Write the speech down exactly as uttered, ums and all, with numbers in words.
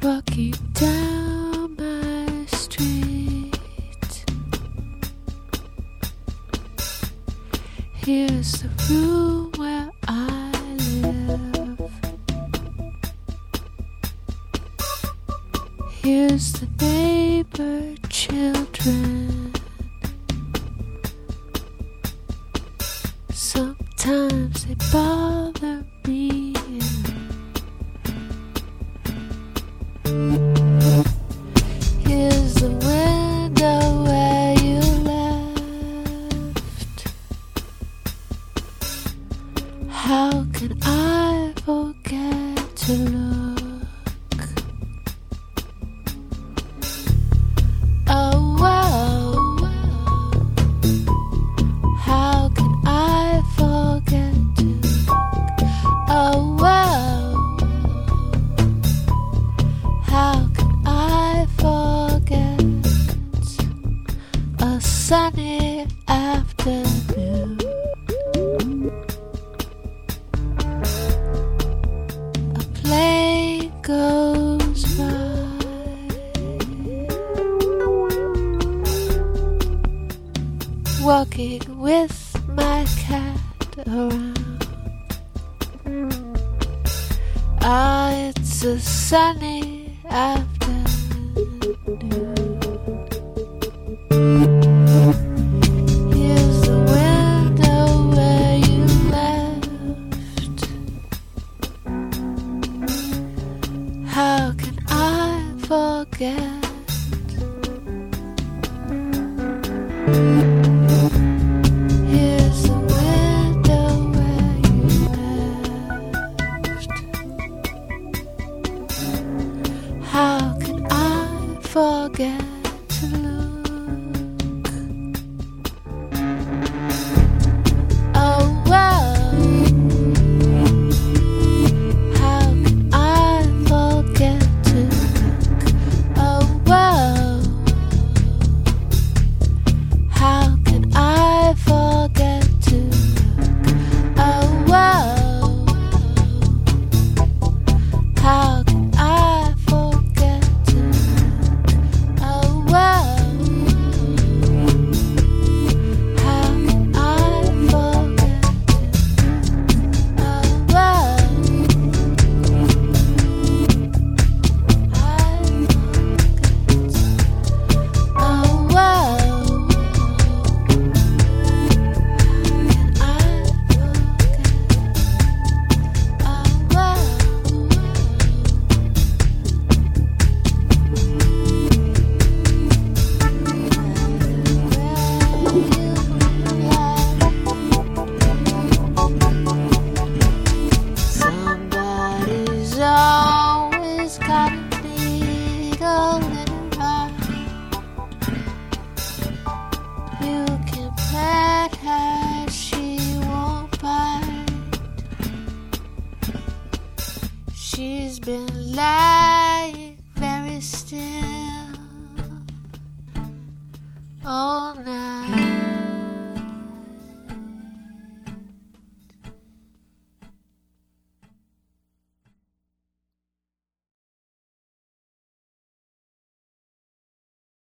walking down my street. Here's the room where I live. Here's the neighbor children. Sometimes they bother me. Here's the window where you left. How can I forget to look? Oh, wow. How can I forget to look? Oh, wow. How can I forget a sunny afternoon? A plane goes by. Walking with my cat around. Ah, it's a sunny afternoon. Here's the window where you left. How can I forget? Here's the window where you left. How can I forget to look? Oh, well. How can I forget to look? Oh, well. How can I forget to look? Oh, well. How can I forget to look? Oh, well. How can I forget to look? Oh, well. I forget. Oh, well. Can I forget? Oh, well. Somebody's always got a needle in her eye. You can pet her, she won't bite. She's been lying very still all night.